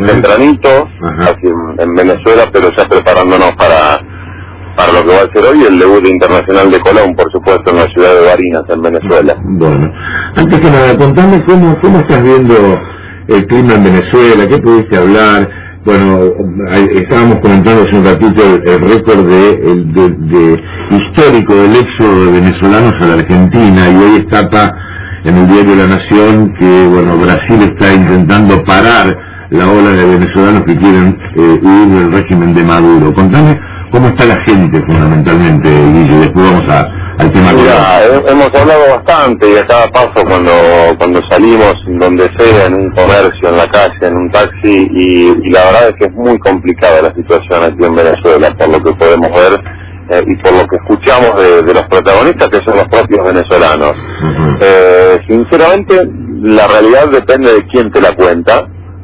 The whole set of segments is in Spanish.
tempranito, aquí en Venezuela, pero ya preparándonos para lo que va a ser hoy el debut internacional de Colón, por supuesto, en la ciudad de Barinas, en Venezuela. Bueno, antes que nada, contame cómo estás viendo el clima en Venezuela, qué pudiste hablar. Bueno, estábamos comentando hace un ratito el récord de histórico del éxodo de venezolanos a la Argentina, y hoy está en el diario La Nación que, bueno, Brasil está intentando parar la ola de venezolanos que quieren huir del régimen de Maduro. Contame cómo está la gente fundamentalmente, Guille, después vamos al tema. Mira, hemos hablado bastante, y a cada paso cuando salimos, donde sea, en un comercio, en la calle, en un taxi, y la verdad es que es muy complicada la situación aquí en Venezuela, por lo que podemos ver y por lo que escuchamos de los protagonistas, que son los propios venezolanos. Sinceramente, la realidad depende de quién te la cuenta.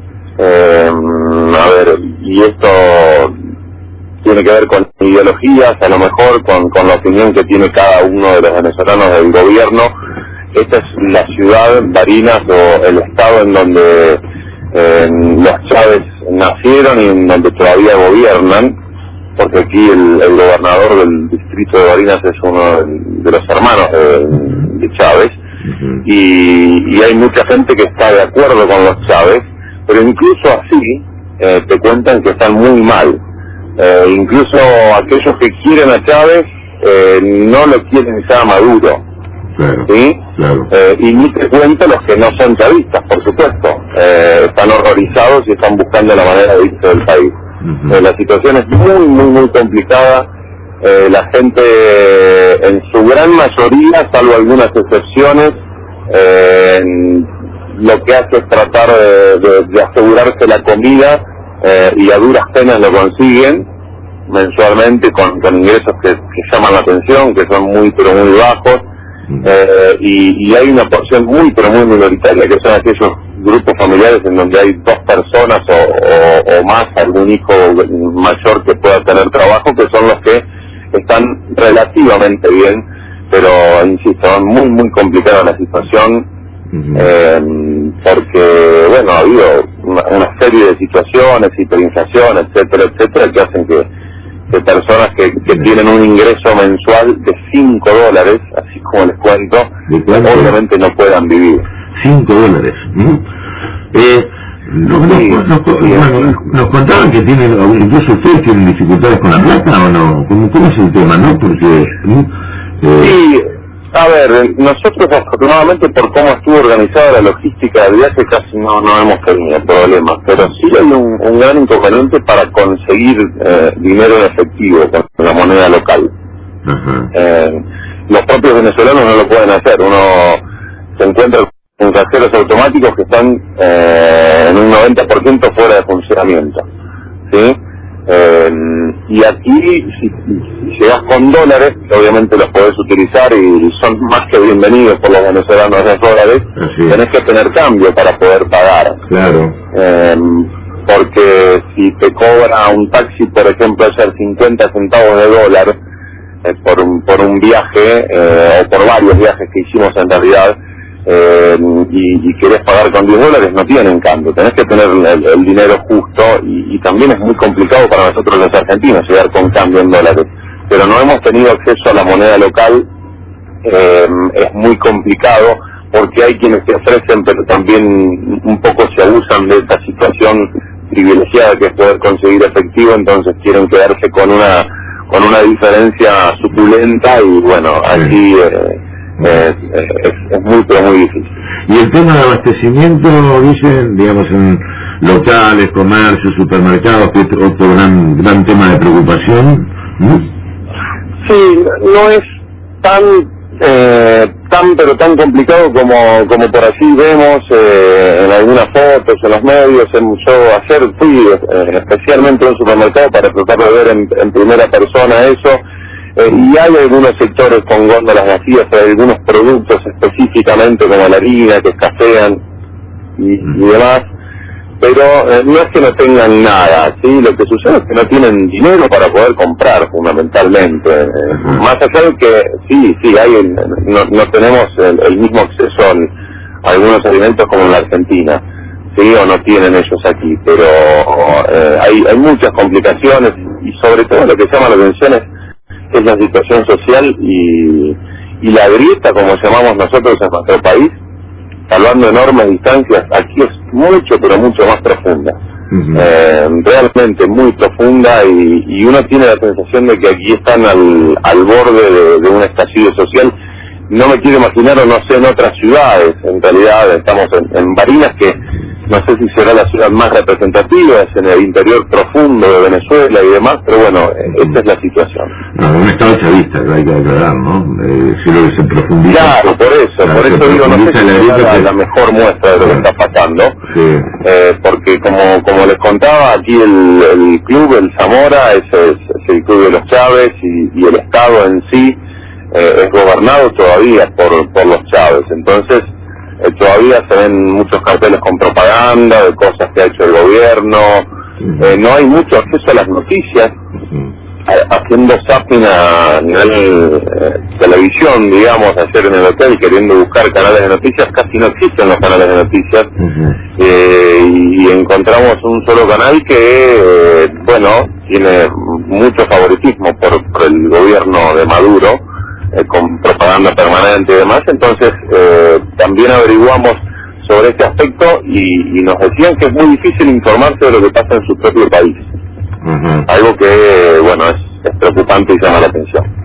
A ver, y esto tiene que ver con ideologías, a lo mejor con la opinión que tiene cada uno de los venezolanos del gobierno. Esta es la ciudad, Barinas, o el estado en donde los Chávez nacieron y en donde todavía gobiernan, porque aquí el gobernador del distrito de Barinas es uno de los hermanos de Chávez, y hay mucha gente que está de acuerdo con los Chávez, pero incluso así te cuentan que están muy mal. Incluso aquellos que quieren a Chávez no lo quieren ya a Maduro, claro, ¿sí? Claro. Y ni te cuento los que no son chavistas, por supuesto, están horrorizados y están buscando la manera de irse del país. La situación es muy complicada. La gente, en su gran mayoría, salvo algunas excepciones, lo que hace es tratar de asegurarse la comida, y a duras penas lo consiguen mensualmente con ingresos que llaman la atención, que son muy bajos, y hay una porción muy minoritaria, que son aquellos grupos familiares en donde hay 2 personas o más, algún hijo mayor que pueda tener trabajo, que son los que están relativamente bien, pero insisto, es muy complicada la situación, porque, bueno, ha habido una serie de situaciones, hiperinflación, etcétera, que hacen que personas que tienen un ingreso mensual de $5, así como les cuento, obviamente no puedan vivir. $5. Nos contaban que incluso ustedes tienen dificultades con la plata, ¿o no? ¿Cómo es el tema, no? Porque sí, a ver, nosotros afortunadamente, por cómo estuvo organizada la logística del viaje, casi no hemos tenido problemas, pero sí hay un gran inconveniente para conseguir dinero en efectivo con la moneda local. Los propios venezolanos no lo pueden hacer. Uno se encuentra con cajeros automáticos que están en un 90% fuera de funcionamiento, ¿sí? Y aquí, si llegas con dólares, obviamente los podés utilizar y son más que bienvenidos por los venezolanos los dólares. Tenés que tener cambio para poder pagar. Claro. Porque si te cobra un taxi, por ejemplo, ayer 50 centavos de dólar por un viaje, o por varios viajes que hicimos en realidad, y querés pagar con $10, no tienen cambio, tenés que tener el dinero justo, y también es muy complicado para nosotros los argentinos llegar con cambio en dólares, pero no hemos tenido acceso a la moneda local. Es muy complicado porque hay quienes te ofrecen, pero también un poco se abusan de esta situación privilegiada que es poder conseguir efectivo, entonces quieren quedarse con una diferencia suculenta, y bueno, aquí es muy difícil. Y el tema de abastecimiento, dicen, digamos, en locales, comercios, supermercados, que es otro gran tema de preocupación. Sí, no es tan tan complicado como por allí vemos en algunas fotos, en los medios. Yo ayer fui especialmente a un supermercado para tratar de ver en primera persona eso, y hay algunos sectores con góndolas vacías, hay algunos productos específicamente como la harina que escasean y demás, pero no es que no tengan nada, ¿sí? Lo que sucede es que no tienen dinero para poder comprar, fundamentalmente. Más allá de que sí no tenemos el mismo acceso a algunos alimentos como en la Argentina, sí, o no tienen ellos aquí, pero hay muchas complicaciones y sobre todo lo que llama la atención es la situación social y la grieta, como llamamos nosotros en nuestro país, salvando enormes distancias, aquí es mucho, pero mucho más profunda. Realmente muy profunda y uno tiene la sensación de que aquí están al borde de un estallido social. No me quiero imaginar, o no sé, en otras ciudades. En realidad estamos en Barinas, que no sé si será la ciudad más representativa, es en el interior profundo de Venezuela y demás, pero bueno, esta es la situación. No, un estado chavista, que hay que aclarar, ¿no? Si lo que se profundiza... Claro, por eso digo, no sé si es la mejor muestra de lo que está pasando, sí. Porque como les contaba, aquí el club, el Zamora, es el club de los Chávez y el Estado en sí es gobernado todavía por los Chávez, entonces todavía se ven muchos carteles con propaganda de cosas que ha hecho el gobierno, no hay mucho acceso a las noticias, haciendo zapping a nivel televisión, digamos, ayer en el hotel queriendo buscar canales de noticias, casi no existen los canales de noticias, y encontramos un solo canal que, bueno, tiene mucho favoritismo por el gobierno de Maduro, con propaganda permanente y demás. Entonces también averiguamos sobre este aspecto y nos decían que es muy difícil informarse de lo que pasa en su propio país, algo que bueno es preocupante y llama la atención.